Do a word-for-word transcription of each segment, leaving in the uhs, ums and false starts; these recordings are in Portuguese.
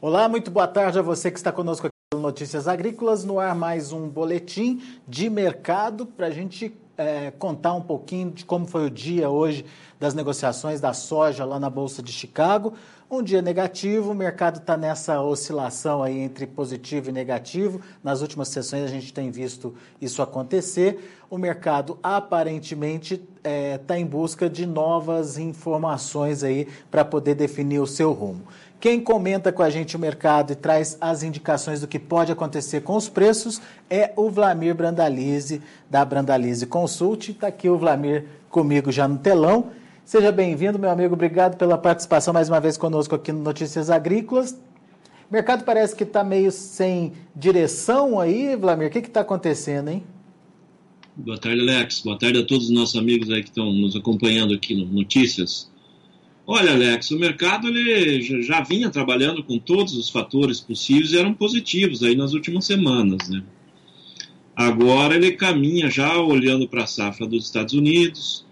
Olá, muito boa tarde a você que está conosco aqui no Notícias Agrícolas. No ar mais um boletim de mercado para a gente é, contar um pouquinho de como foi o dia hoje das negociações da soja lá na Bolsa de Chicago. Um dia negativo, o mercado está nessa oscilação aí entre positivo e negativo. Nas últimas sessões a gente tem visto isso acontecer. O mercado aparentemente está é, em busca de novas informações aí para poder definir o seu rumo. Quem comenta com a gente o mercado e traz as indicações do que pode acontecer com os preços é o Vlamir Brandalize, da Brandalize Consult. Está aqui o Vlamir comigo já no telão. Seja bem-vindo, meu amigo. Obrigado pela participação mais uma vez conosco aqui no Notícias Agrícolas. O mercado parece que está meio sem direção aí, Vlamir. O que está acontecendo, hein? Boa tarde, Alex. Boa tarde a todos os nossos amigos aí que estão nos acompanhando aqui no Notícias. Olha, Alex, o mercado ele já vinha trabalhando com todos os fatores possíveis e eram positivos aí nas últimas semanas, né? Agora ele caminha já olhando para a safra dos Estados Unidos.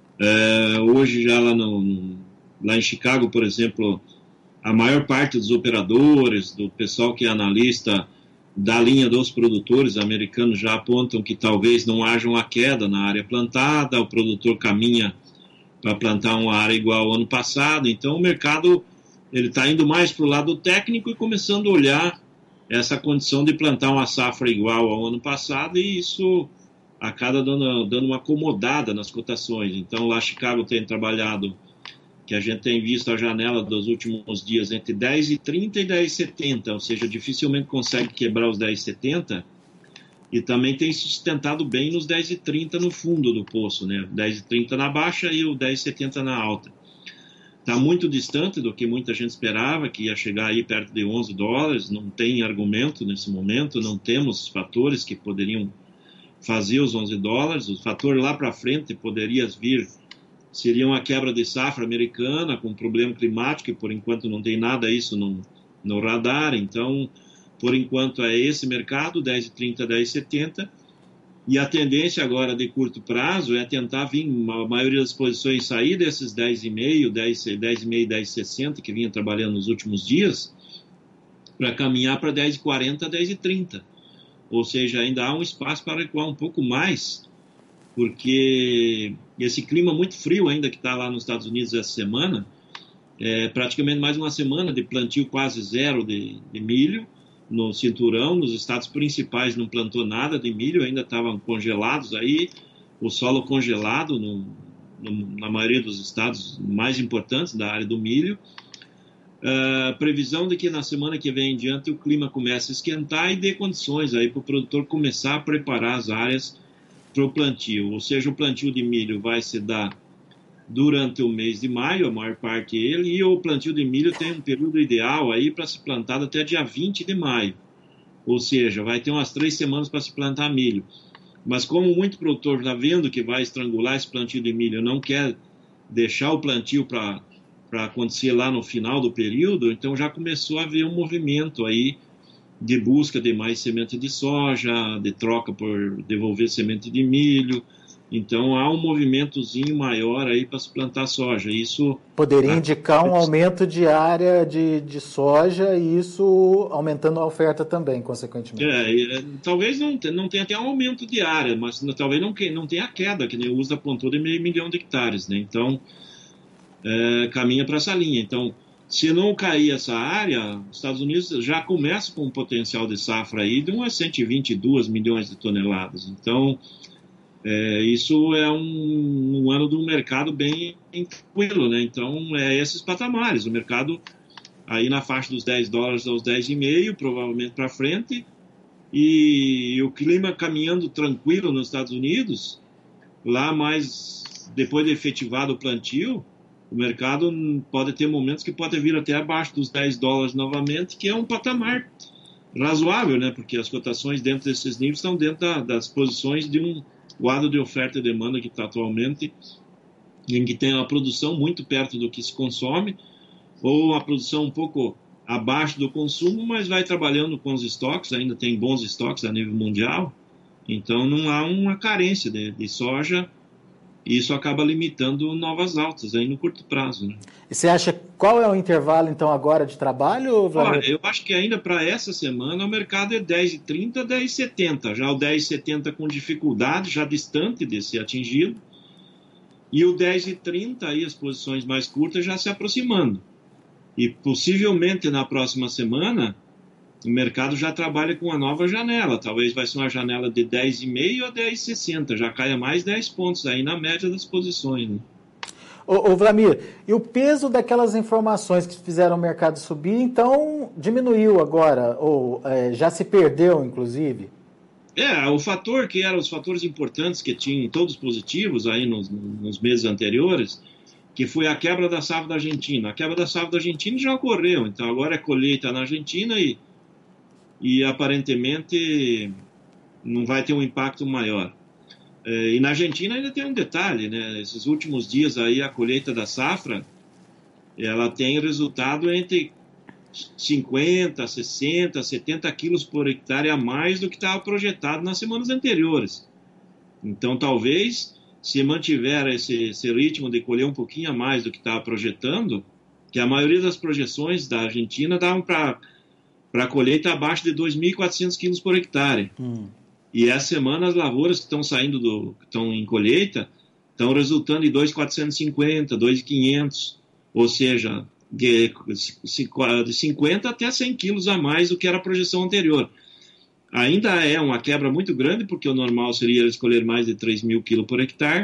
É, hoje já lá, no, lá em Chicago, por exemplo, a maior parte dos operadores, do pessoal que é analista da linha dos produtores americanos já apontam que talvez não haja uma queda na área plantada, o produtor caminha para plantar uma área igual ao ano passado. Então o mercado ele está indo mais para o lado técnico e começando a olhar essa condição de plantar uma safra igual ao ano passado, e isso acaba dando, dando uma acomodada nas cotações. Então lá Chicago tem trabalhado, que a gente tem visto a janela dos últimos dias entre dez e trinta e dez e setenta, ou seja, dificilmente consegue quebrar os dez e setenta, e também tem sustentado bem nos dez e trinta no fundo do poço, né? dez e trinta na baixa e o dez e setenta na alta. Está muito distante do que muita gente esperava, que ia chegar aí perto de onze dólares, não tem argumento nesse momento, não temos fatores que poderiam fazer os onze dólares, o fator lá para frente poderia vir, seria uma quebra de safra americana com problema climático, e por enquanto não tem nada isso no, no radar. Então por enquanto é esse mercado, dez e trinta, dez e setenta, e a tendência agora de curto prazo é tentar vir, a maioria das posições sair desses dez e meio, dez, dez e meio, dez e sessenta que vinha trabalhando nos últimos dias, para caminhar para dez e quarenta, dez e trinta, ou seja, ainda há um espaço para recuar um pouco mais, porque esse clima muito frio ainda que está lá nos Estados Unidos essa semana, é praticamente mais uma semana de plantio quase zero de, de milho, no cinturão, nos estados principais não plantou nada de milho, ainda estavam congelados aí, o solo congelado no, no, na maioria dos estados mais importantes da área do milho. Uh, previsão de que na semana que vem em diante o clima comece a esquentar e dê condições aí para o produtor começar a preparar as áreas para o plantio, ou seja, o plantio de milho vai se dar durante o mês de maio, a maior parte dele, e o plantio de milho tem um período ideal aí para ser plantado até dia vinte de maio, ou seja, vai ter umas três semanas para se plantar milho. Mas como muito produtor está vendo que vai estrangular esse plantio de milho, não quer deixar o plantio para para acontecer lá no final do período, então já começou a haver um movimento aí de busca de mais semente de soja, de troca por devolver semente de milho. Então há um movimentozinho maior aí para se plantar soja. Isso poderia indicar um aumento de área de, de soja, e isso aumentando a oferta também, consequentemente. É, é, talvez não, não tenha até um aumento de área, mas talvez não, não tenha queda, que nem o U S D A apontou, de meio milhão de hectares, né? Então é, caminha para essa linha. Então, se não cair essa área, os Estados Unidos já começa com um potencial de safra aí de umas cento e vinte e dois milhões de toneladas. Então É, isso é um, um ano de um mercado bem tranquilo, né? Então, é esses patamares. O mercado aí na faixa dos dez dólares aos dez e meio, provavelmente para frente, e, e o clima caminhando tranquilo nos Estados Unidos, lá mais depois de efetivado o plantio, o mercado pode ter momentos que pode vir até abaixo dos dez dólares novamente, que é um patamar razoável, né? Porque as cotações dentro desses níveis estão dentro da, das posições de um quadro de oferta e demanda que está atualmente, em que tem a produção muito perto do que se consome, ou a produção um pouco abaixo do consumo, mas vai trabalhando com os estoques, ainda tem bons estoques a nível mundial, então não há uma carência de, de soja e isso acaba limitando novas altas aí no curto prazo, né? E você acha, qual é o intervalo, então, agora de trabalho, Vladimir? Olha, eu acho que ainda para essa semana o mercado é dez e trinta, dez e setenta. Já o dez e setenta com dificuldade, já distante de ser atingido. E o dez e trinta, aí, as posições mais curtas, já se aproximando. E possivelmente na próxima semana, o mercado já trabalha com uma nova janela. Talvez vai ser uma janela de dez e meio a dez e sessenta. Já caia mais dez pontos aí na média das posições, né? Ô, ô Vlamir, e o peso daquelas informações que fizeram o mercado subir, então, diminuiu agora? Ou é, já se perdeu, inclusive? É, o fator que eram os fatores importantes que tinham todos positivos aí nos, nos meses anteriores, que foi a quebra da safra da Argentina. A quebra da safra da Argentina já ocorreu, então agora é colheita na Argentina e, e aparentemente não vai ter um impacto maior. É, e na Argentina ainda tem um detalhe, né? Esses últimos dias aí a colheita da safra, ela tem resultado entre cinquenta, sessenta, setenta quilos por hectare a mais do que estava projetado nas semanas anteriores. Então, talvez, se mantiver esse, esse ritmo de colher um pouquinho a mais do que estava projetando, que a maioria das projeções da Argentina davam para a colheita abaixo de dois mil e quatrocentos quilos por hectare. Hum. E essa semana as lavouras que estão saindo, do, que estão em colheita, estão resultando em dois mil quatrocentos e cinquenta, dois mil e quinhentos, ou seja, de cinquenta até cem quilos a mais do que era a projeção anterior. Ainda é uma quebra muito grande, porque o normal seria escolher mais de três mil quilos por hectare,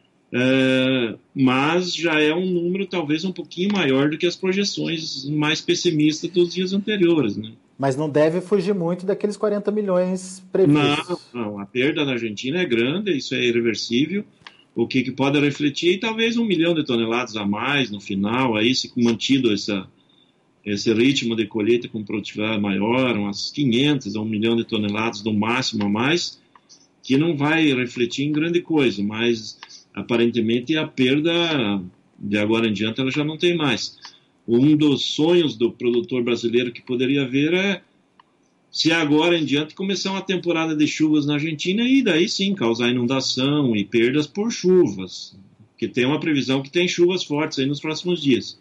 uh, mas já é um número talvez um pouquinho maior do que as projeções mais pessimistas dos dias anteriores, né? Mas não deve fugir muito daqueles quarenta milhões previstos. Não, não, a perda na Argentina é grande, isso é irreversível. O que, que pode refletir, talvez um milhão de toneladas a mais no final, aí se mantido essa, esse ritmo de colheita com produtividade maior, umas quinhentas a um milhão de toneladas no máximo a mais, que não vai refletir em grande coisa, mas aparentemente a perda de agora em diante ela já não tem mais. Um dos sonhos do produtor brasileiro que poderia haver é se agora em diante começar uma temporada de chuvas na Argentina e daí sim causar inundação e perdas por chuvas, que tem uma previsão que tem chuvas fortes aí nos próximos dias.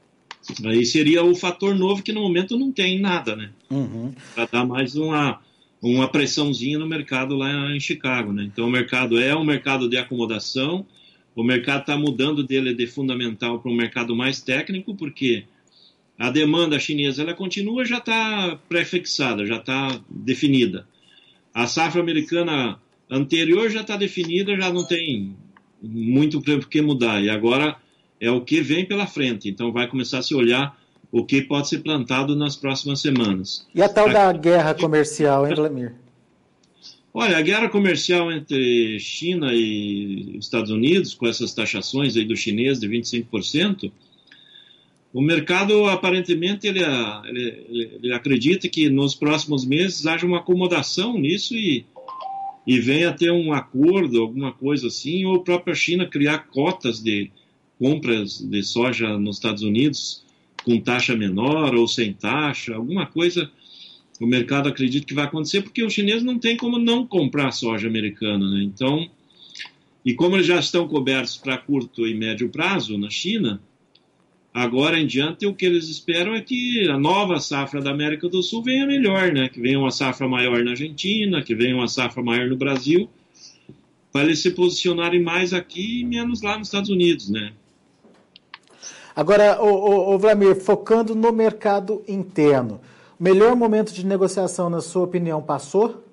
Aí seria o fator novo que no momento não tem nada, né? Uhum. Para dar mais uma, uma pressãozinha no mercado lá em Chicago, né? Então o mercado é um mercado de acomodação, o mercado está mudando dele de fundamental para um mercado mais técnico, porque a demanda chinesa ela continua, já está pré-fixada, já está definida. A safra americana anterior já está definida, já não tem muito por que mudar. E agora é o que vem pela frente. Então vai começar a se olhar o que pode ser plantado nas próximas semanas. E a tal Aqui... da guerra comercial, hein, Vladimir? Olha, a guerra comercial entre China e Estados Unidos, com essas taxações aí do chinês de vinte e cinco por cento, o mercado, aparentemente, ele, ele, ele acredita que nos próximos meses haja uma acomodação nisso e, e venha a ter um acordo, alguma coisa assim, ou a própria China criar cotas de compras de soja nos Estados Unidos com taxa menor ou sem taxa, alguma coisa o mercado acredita que vai acontecer, porque os chineses não tem como não comprar soja americana, né? Então, e como eles já estão cobertos para curto e médio prazo na China, agora em diante o que eles esperam é que a nova safra da América do Sul venha melhor, né? Que venha uma safra maior na Argentina, que venha uma safra maior no Brasil, para eles se posicionarem mais aqui e menos lá nos Estados Unidos, né? Agora, o, o, o Vlamir, focando no mercado interno, o melhor momento de negociação, na sua opinião, passou?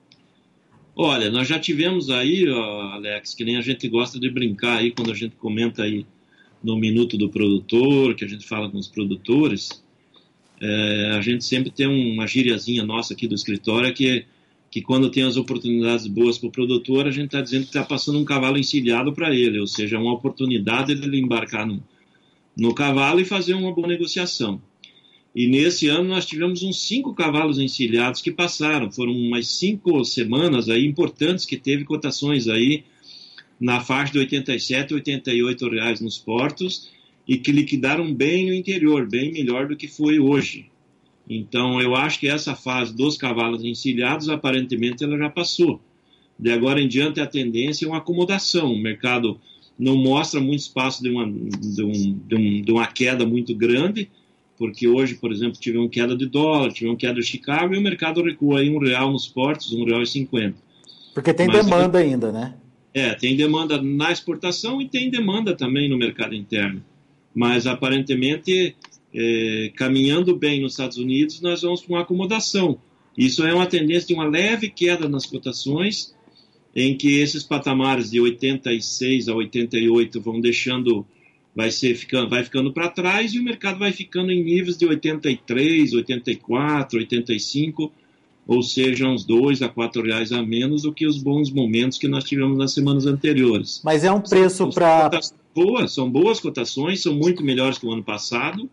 Olha, nós já tivemos aí, ó, Alex, que nem a gente gosta de brincar aí quando a gente comenta aí no Minuto do Produtor, que a gente fala com os produtores, é, a gente sempre tem uma gíriazinha nossa aqui do escritório que, que quando tem as oportunidades boas para o produtor, a gente está dizendo que está passando um cavalo encilhado para ele, ou seja, uma oportunidade de ele embarcar no, no cavalo e fazer uma boa negociação. E nesse ano nós tivemos uns cinco cavalos encilhados que passaram, foram umas cinco semanas aí importantes que teve cotações aí na faixa de oitenta e sete, oitenta e oito reais nos portos e que liquidaram bem no interior, bem melhor do que foi hoje. Então eu acho que essa fase dos cavalos encilhados aparentemente ela já passou. De agora em diante a tendência é uma acomodação, o mercado não mostra muito espaço de uma, de, um, de, um, de uma queda muito grande, porque hoje, por exemplo, tivemos queda de dólar, tivemos queda de Chicago, e o mercado recua aí um real nos portos, um real e cinquenta. Porque tem Mas, demanda ainda, né? É, tem demanda na exportação e tem demanda também no mercado interno. Mas, aparentemente, é, caminhando bem nos Estados Unidos, nós vamos para uma acomodação. Isso é uma tendência de uma leve queda nas cotações, em que esses patamares de oitenta e seis a oitenta e oito vão deixando, vai, ser, ficando, vai ficando para trás, e o mercado vai ficando em níveis de oitenta e três, oitenta e quatro, oitenta e cinco, ou seja, uns dois a quatro reais a menos do que os bons momentos que nós tivemos nas semanas anteriores. Mas é um preço para... Boas, são boas cotações, são muito melhores que o ano passado,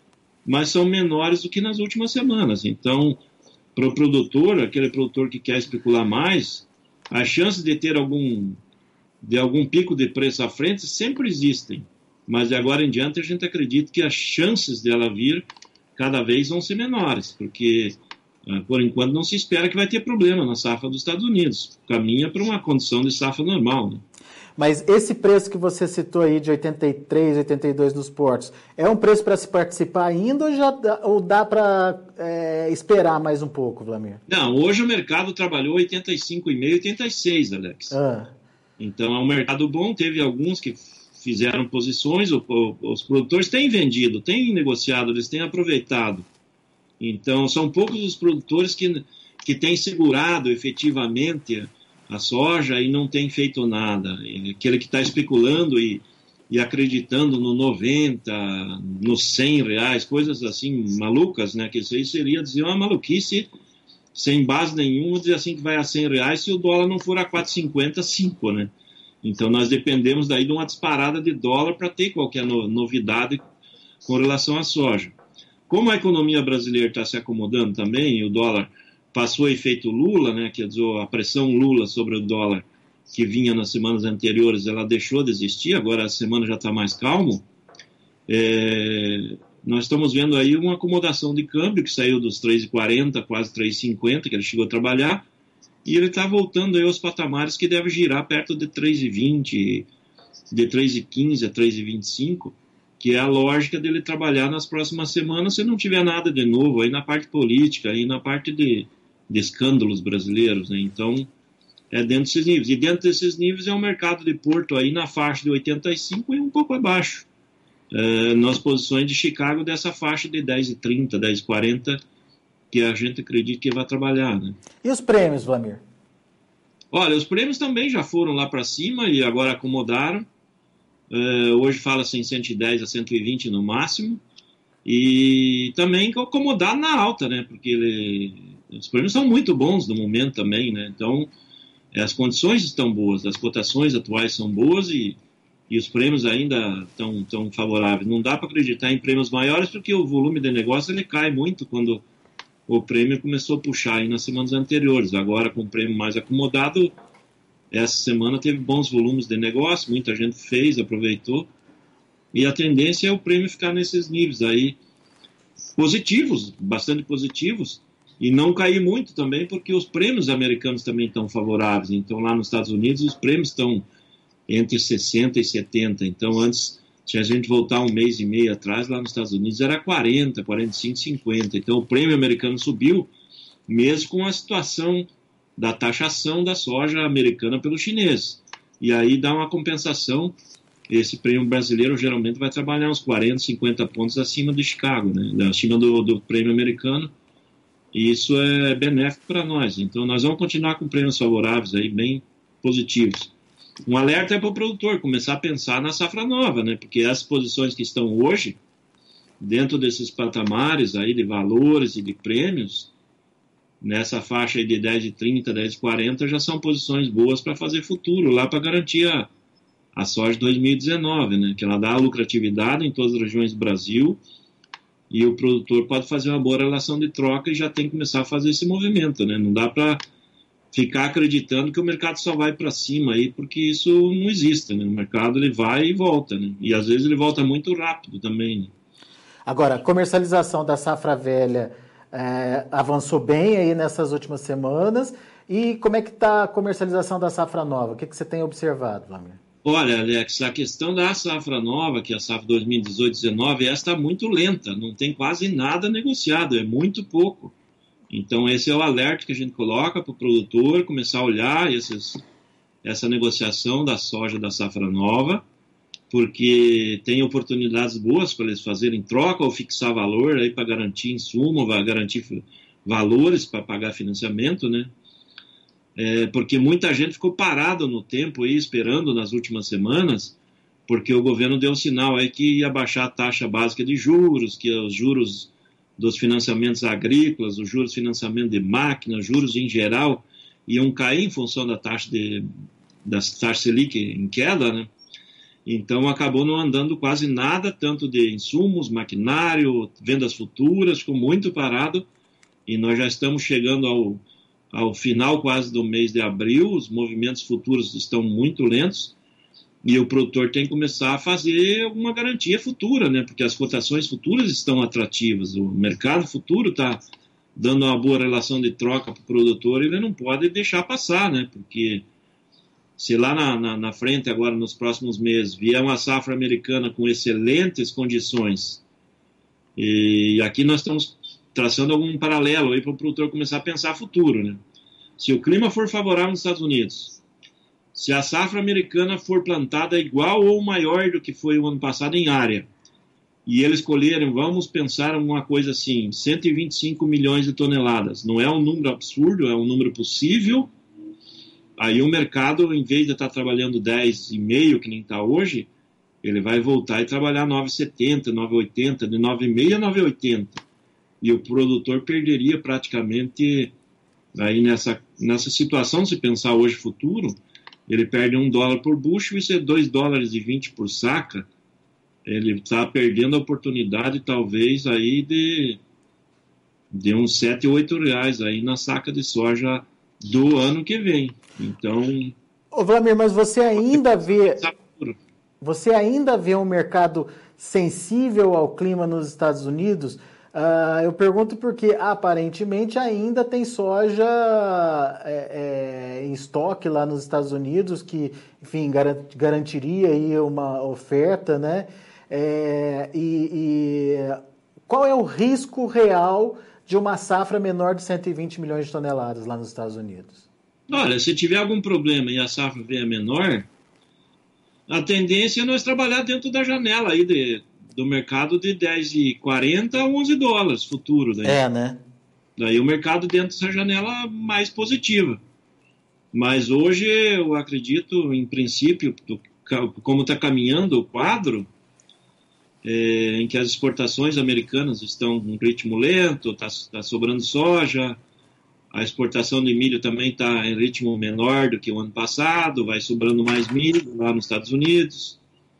mas são menores do que nas últimas semanas. Então, para o produtor, aquele produtor que quer especular mais, as chances de ter algum, de algum pico de preço à frente sempre existem, mas de agora em diante a gente acredita que as chances dela vir cada vez vão ser menores, porque por enquanto não se espera que vai ter problema na safra dos Estados Unidos, caminha para uma condição de safra normal, né? Mas esse preço que você citou aí de oitenta e três, oitenta e dois dos portos, é um preço para se participar ainda ou, já dá, ou dá para é, esperar mais um pouco, Wlamir? Não, hoje o mercado trabalhou oitenta e cinco vírgula cinco, oitenta e seis, Alex. Ah. Então é um mercado bom, teve alguns que fizeram posições, o, o, os produtores têm vendido, têm negociado, eles têm aproveitado. Então são poucos os produtores que, que têm segurado efetivamente a soja e não tem feito nada. Aquele que está especulando e, e acreditando no noventa, nos cem reais, coisas assim malucas, né? Que isso aí seria dizer uma maluquice sem base nenhuma, dizer assim que vai a cem reais se o dólar não for a quatro e cinquenta, cinco, né? Então nós dependemos daí de uma disparada de dólar para ter qualquer no, novidade com relação à soja. Como a economia brasileira está se acomodando também, e o dólar passou o efeito Lula, né, quer dizer, a pressão Lula sobre o dólar que vinha nas semanas anteriores, ela deixou de existir, agora a semana já está mais calmo. É, nós estamos vendo aí uma acomodação de câmbio que saiu dos três e quarenta, quase três e cinquenta, que ele chegou a trabalhar, e ele está voltando aí aos patamares que deve girar perto de três e vinte, de três e quinze a três e vinte e cinco, que é a lógica dele trabalhar nas próximas semanas se não tiver nada de novo aí na parte política, aí na parte de de escândalos brasileiros, né? Então é dentro desses níveis, e dentro desses níveis é um mercado de Porto aí na faixa de oitenta e cinco e um pouco abaixo, é, nas posições de Chicago dessa faixa de dez e trinta, dez e quarenta, que a gente acredita que vai trabalhar, né? E os prêmios, Wlamir? Olha, os prêmios também já foram lá para cima e agora acomodaram, é, hoje fala-se em cento e dez a cento e vinte no máximo, e também acomodar na alta, né? Porque ele, os prêmios são muito bons no momento também, né? Então, as condições estão boas, as cotações atuais são boas e, e os prêmios ainda estão tão favoráveis. Não dá para acreditar em prêmios maiores porque o volume de negócio ele cai muito quando o prêmio começou a puxar aí nas semanas anteriores. Agora, com o prêmio mais acomodado, essa semana teve bons volumes de negócio, muita gente fez, aproveitou. E a tendência é o prêmio ficar nesses níveis aí positivos, bastante positivos, e não cair muito também, porque os prêmios americanos também estão favoráveis. Então, lá nos Estados Unidos, os prêmios estão entre sessenta e setenta. Então, antes, se a gente voltar um mês e meio atrás, lá nos Estados Unidos era quarenta, quarenta e cinco, cinquenta. Então, o prêmio americano subiu, mesmo com a situação da taxação da soja americana pelo chinês. E aí dá uma compensação. Esse prêmio brasileiro geralmente vai trabalhar uns quarenta, cinquenta pontos acima de Chicago, né? Acima do, do prêmio americano, e isso é benéfico para nós. Então nós vamos continuar com prêmios favoráveis aí, bem positivos. Um alerta é para o produtor começar a pensar na safra nova, né? Porque as posições que estão hoje, dentro desses patamares aí de valores e de prêmios, nessa faixa aí de dez e trinta, dez e quarenta, já são posições boas para fazer futuro, lá para garantir a a soja de dois mil e dezenove, né, que ela dá lucratividade em todas as regiões do Brasil e o produtor pode fazer uma boa relação de troca e já tem que começar a fazer esse movimento, né? Não dá para ficar acreditando que o mercado só vai para cima aí, porque isso não existe, né? O mercado ele vai e volta, né? E às vezes ele volta muito rápido também, né? Agora, a comercialização da safra velha é, avançou bem aí nessas últimas semanas, e como é que está a comercialização da safra nova? O que, que você tem observado, Wlamir? Olha, Alex, a questão da safra nova, que é a safra dois mil e dezoito dezenove, essa está muito lenta, não tem quase nada negociado, é muito pouco. Então, esse é o alerta que a gente coloca para o produtor começar a olhar esses, essa negociação da soja da safra nova, porque tem oportunidades boas para eles fazerem troca ou fixar valor aí para garantir insumo, vai garantir valores para pagar financiamento, né? É, porque muita gente ficou parada no tempo aí, esperando nas últimas semanas, porque o governo deu sinal aí que ia baixar a taxa básica de juros, que os juros dos financiamentos agrícolas, os juros de financiamento de máquinas, juros em geral, iam cair em função da taxa de, da taxa Selic em queda, né? Então, acabou não andando quase nada, tanto de insumos, maquinário, vendas futuras, ficou muito parado, e nós já estamos chegando ao, ao final quase do mês de abril, os movimentos futuros estão muito lentos, e o produtor tem que começar a fazer uma garantia futura, né? Porque as cotações futuras estão atrativas, o mercado futuro está dando uma boa relação de troca para o produtor, ele não pode deixar passar, né? Porque se lá na, na, na frente, agora nos próximos meses, vier uma safra americana com excelentes condições, e aqui nós estamos traçando algum paralelo aí para o produtor começar a pensar futuro, né? Se o clima for favorável nos Estados Unidos, se a safra americana for plantada igual ou maior do que foi o ano passado em área, e eles colherem, vamos pensar uma coisa assim, cento e vinte e cinco milhões de toneladas, não é um número absurdo, é um número possível. Aí o mercado, em vez de estar trabalhando dez e meio, que nem está hoje, ele vai voltar e trabalhar nove e setenta, nove e oitenta, de nove e meio a nove e oitenta. E o produtor perderia praticamente, aí nessa, nessa situação, se pensar hoje futuro, ele perde um dólar por bushel, isso é dois dólares e vinte por saca. Ele está perdendo a oportunidade, talvez, aí de, de uns sete, oito reais aí na saca de soja do ano que vem. Então, ô Vlamir, mas você ainda vê você ainda vê um mercado sensível ao clima nos Estados Unidos? Uh, eu pergunto porque aparentemente ainda tem soja é, é, em estoque lá nos Estados Unidos que, enfim, garant, garantiria aí uma oferta, né? É, e, e qual é o risco real de uma safra menor de cento e vinte milhões de toneladas lá nos Estados Unidos? Olha, se tiver algum problema e a safra vier menor, a tendência é nós trabalhar dentro da janela aí de, do mercado de dez e quarenta a onze dólares futuro. Daí. É, né? Daí o mercado dentro dessa janela mais positiva. Mas hoje eu acredito, em princípio, do, como está caminhando o quadro, é, em que as exportações americanas estão em ritmo lento, está tá sobrando soja, a exportação de milho também está em ritmo menor do que o ano passado, vai sobrando mais milho lá nos Estados Unidos.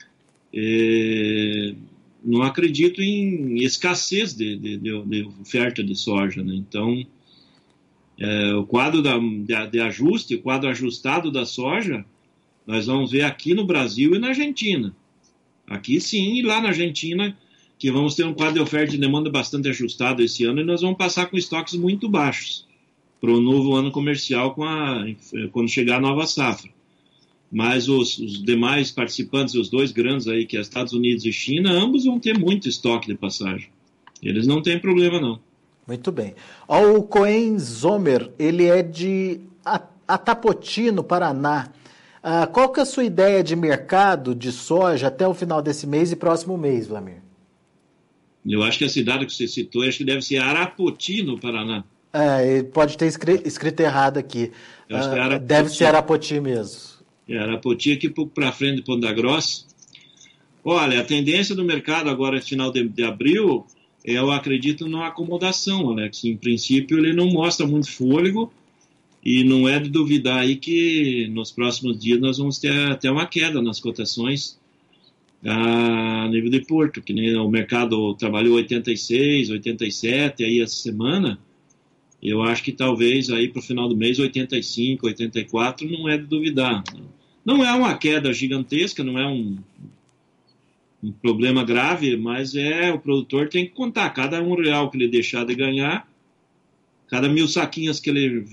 É, não acredito em escassez de, de, de, de oferta de soja, né? Então, é, o quadro da, de, de ajuste, o quadro ajustado da soja, nós vamos ver aqui no Brasil e na Argentina. Aqui sim, e lá na Argentina, que vamos ter um quadro de oferta e demanda bastante ajustado esse ano, e nós vamos passar com estoques muito baixos para o novo ano comercial com a, quando chegar a nova safra. Mas os, os demais participantes, os dois grandes aí, que é Estados Unidos e China, ambos vão ter muito estoque de passagem. Eles não têm problema, não. Muito bem. Ó, o Cohen Zomer, ele é de Atapoti, no Paraná. Ah, qual que é a sua ideia de mercado de soja até o final desse mês e próximo mês, Vlamir? Eu acho que a cidade que você citou, acho que deve ser Arapoti, no Paraná. É, pode ter escrito, escrito errado aqui. Eu acho que é Arapoti. Deve ser Arapoti mesmo. É, Arapoti aqui para frente de Ponta Grossa. Olha, a tendência do mercado agora, final de, de abril, eu acredito numa acomodação, Alex. Em princípio, ele não mostra muito fôlego e não é de duvidar aí que nos próximos dias nós vamos ter até uma queda nas cotações a nível de Porto, que nem o mercado trabalhou oitenta e seis, oitenta e sete aí essa semana. Eu acho que talvez aí para o final do mês oitenta e cinco, oitenta e quatro não é de duvidar. Não é uma queda gigantesca, não é um, um problema grave, mas é o produtor tem que contar cada um real que ele deixar de ganhar, cada mil saquinhas que ele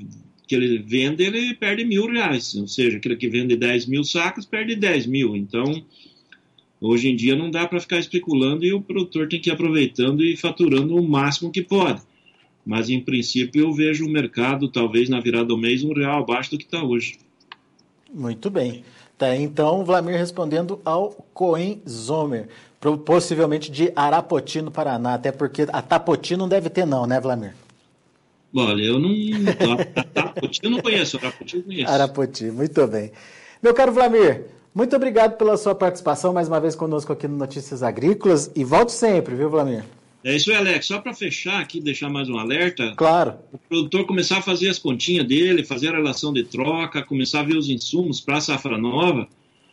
que ele vende, ele perde mil reais. Ou seja, aquele que vende dez mil sacos perde dez mil. Então, hoje em dia não dá para ficar especulando e o produtor tem que ir aproveitando e faturando o máximo que pode. Mas, em princípio, eu vejo o mercado, talvez na virada do mês, um real abaixo do que está hoje. Muito bem. Tá, então, Vlamir respondendo ao Cohen Zomer, possivelmente de Arapoti, no Paraná, até porque a Tapoti não deve ter não, né, Vlamir? Olha, eu não... Arapoti eu não conheço, Arapoti eu conheço. Arapoti, muito bem. Meu caro Vlamir, muito obrigado pela sua participação mais uma vez conosco aqui no Notícias Agrícolas e volte sempre, viu, Vlamir? É isso aí, Alex. Só para fechar aqui, deixar mais um alerta. Claro. O produtor começar a fazer as continhas dele, fazer a relação de troca, começar a ver os insumos para a safra nova,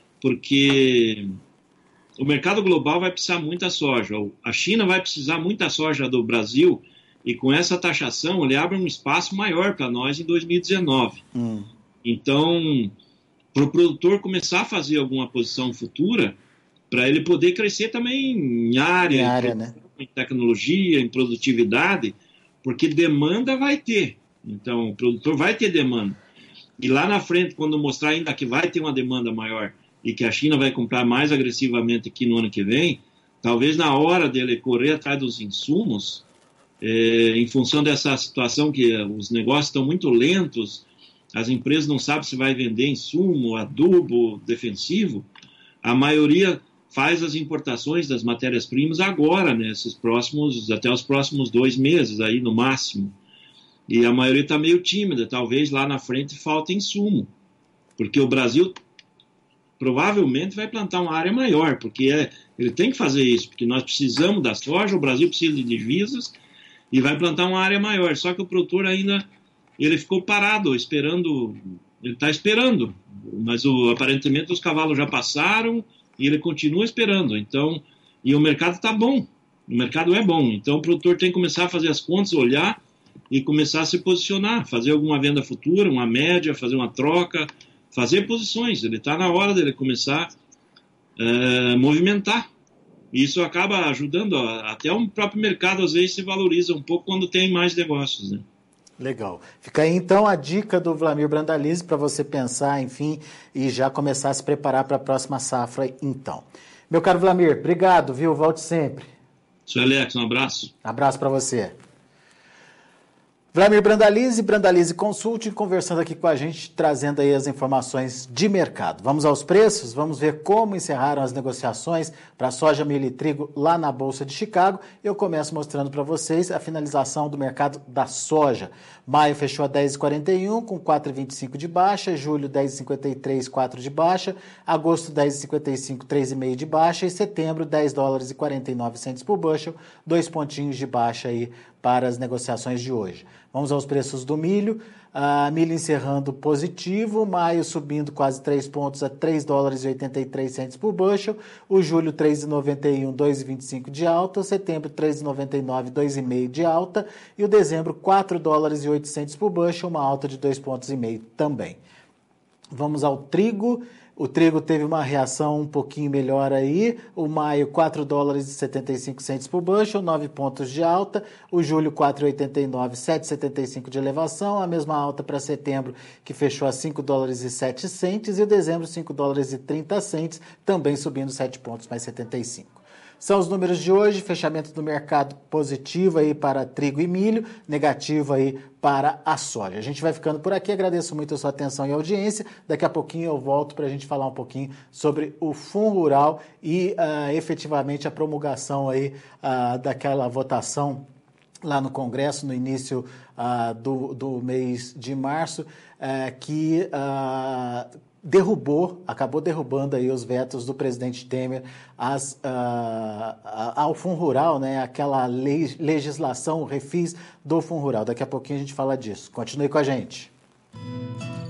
porque o mercado global vai precisar muita soja. A China vai precisar muita soja do Brasil e com essa taxação ele abre um espaço maior para nós em dois mil e dezenove. Hum. Então, para o produtor começar a fazer alguma posição futura, para ele poder crescer também em área, em, área, né? em tecnologia, em produtividade, porque demanda vai ter. Então, o produtor vai ter demanda. E lá na frente, quando mostrar ainda que vai ter uma demanda maior e que a China vai comprar mais agressivamente aqui no ano que vem, talvez na hora dele correr atrás dos insumos, é, em função dessa situação que os negócios estão muito lentos, as empresas não sabem se vai vender insumo, adubo, defensivo, a maioria faz as importações das matérias-primas agora, nesses próximos, até os próximos dois meses, aí no máximo. E a maioria está meio tímida, talvez lá na frente falte insumo, porque o Brasil provavelmente vai plantar uma área maior, porque é, ele tem que fazer isso, porque nós precisamos da soja, o Brasil precisa de divisas, e vai plantar uma área maior, só que o produtor ainda, ele ficou parado, esperando, ele está esperando, mas o, aparentemente os cavalos já passaram, e ele continua esperando, então, e o mercado está bom, o mercado é bom, então o produtor tem que começar a fazer as contas, olhar e começar a se posicionar, fazer alguma venda futura, uma média, fazer uma troca, fazer posições, ele está na hora dele começar a é, movimentar, e isso acaba ajudando, ó, até o próprio mercado às vezes se valoriza um pouco quando tem mais negócios, né? Legal. Fica aí então a dica do Vlamir Brandalize para você pensar, enfim, e já começar a se preparar para a próxima safra, então. Meu caro Vlamir, obrigado, viu? Volte sempre. Seu Alex, um abraço. Abraço para você. Vlamir Brandalize, Brandalize Consulting, conversando aqui com a gente, trazendo aí as informações de mercado. Vamos aos preços, vamos ver como encerraram as negociações para soja, milho e trigo lá na Bolsa de Chicago. Eu começo mostrando para vocês a finalização do mercado da soja. Maio fechou a dez reais e quarenta e um, com quatro reais e vinte e cinco de baixa, julho dez reais e cinquenta e três, quatro de baixa, agosto dez reais e cinquenta e cinco, três vírgula cinco de baixa e setembro dez dólares e quarenta e nove centavos por bushel, dois pontinhos de baixa aí para as negociações de hoje. Vamos aos preços do milho. Uh, milho encerrando positivo, maio subindo quase três pontos a três dólares e oitenta e três centavos por bushel, o julho três reais e noventa e um, dois reais e vinte e cinco de alta, o setembro três reais e noventa e nove, dois vírgula cinco de alta e o dezembro quatro dólares e oito centavos por bushel, uma alta de dois pontos e meio também. Vamos ao trigo. O trigo teve uma reação um pouquinho melhor aí, o maio quatro dólares e setenta e cinco centavos por bushel, nove pontos de alta, o julho quatro reais e oitenta e nove, sete reais e setenta e cinco de elevação, a mesma alta para setembro que fechou a cinco dólares e sete centavos e o dezembro cinco dólares e trinta centavos, também subindo sete pontos mais setenta e cinco. São os números de hoje, fechamento do mercado positivo aí para trigo e milho, negativo aí para a soja. A gente vai ficando por aqui, agradeço muito a sua atenção e audiência. Daqui a pouquinho eu volto para a gente falar um pouquinho sobre o Fundo Rural e uh, efetivamente a promulgação aí uh, daquela votação lá no Congresso no início uh, do, do mês de março, uh, que... Uh, derrubou, acabou derrubando aí os vetos do presidente Temer as, uh, ao Fundo Rural, né, aquela lei, legislação, o refis do Fundo Rural. Daqui a pouquinho a gente fala disso. Continue com a gente.